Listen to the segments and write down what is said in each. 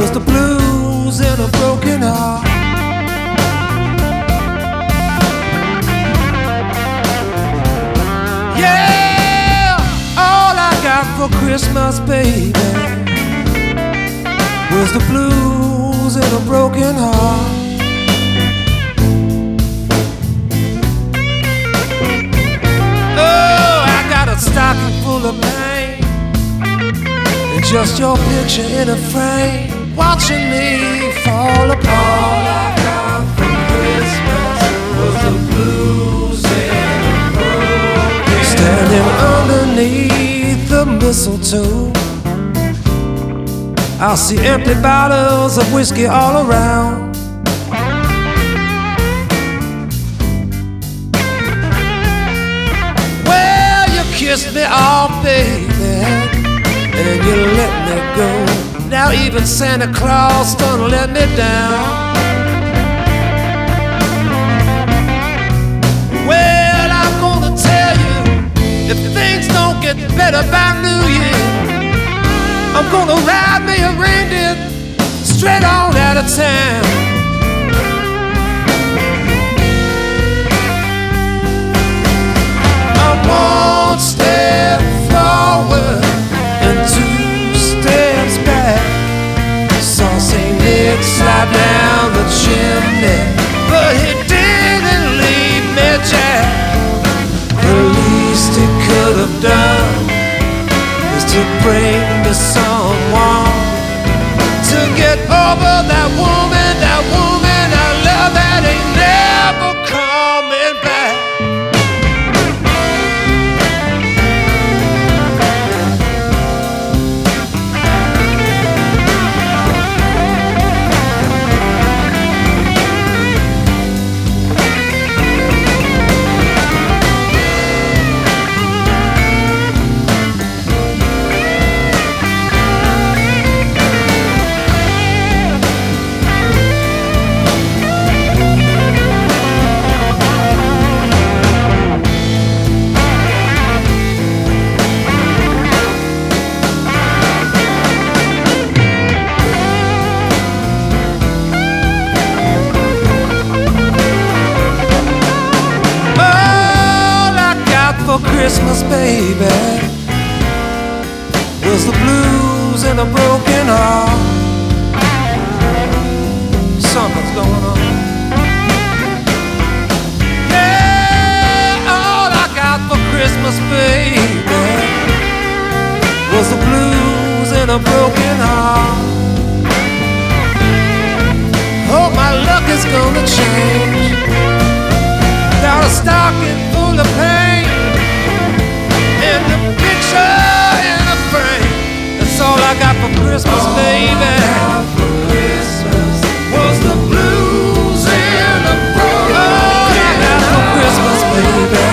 was the blues in a broken heart. Yeah, all I got for Christmas, baby, was the blues in a broken heart. Oh, I got a stocking full of pain, and just your picture in a frame, watching me fall apart. All I got for Christmas was the blues in a broken heart. Standing underneath the mistletoe, I'll see empty bottles of whiskey all around. Well, you kissed me off, baby, and you let me go. Now even Santa Claus done let me down. Well, I'm gonna tell you, if things don't get better by New Year, I'm gonna ride me a reindeer straight on out of town. I'm one step forward and two steps back. Saw St. Nick slide down the chimney, but he didn't leave me jack. The least he could have done is to bring me someone to get over that woman I love that ain't never coming back. Christmas, baby, was the blues in a broken heart. Something's going on. Yeah, all I got for Christmas, baby, was the blues in a broken heart. Hope my luck is gonna change. Got a stocking full of pain, and the picture in a frame. That's all I got for Christmas, baby. All I got for Christmas was the blues in a broken heart. All I got for Christmas, baby,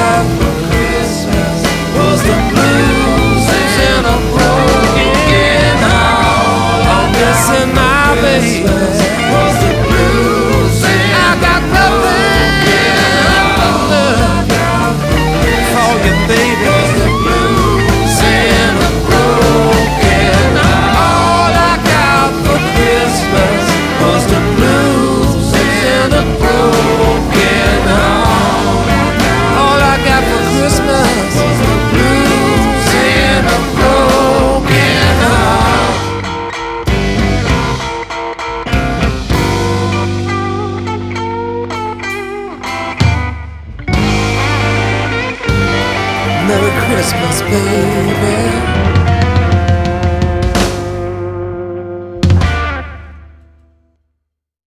was the blues in a broken heart. I'm missing my baby. Was the blues in I got nothing for you, baby. Merry Christmas, baby.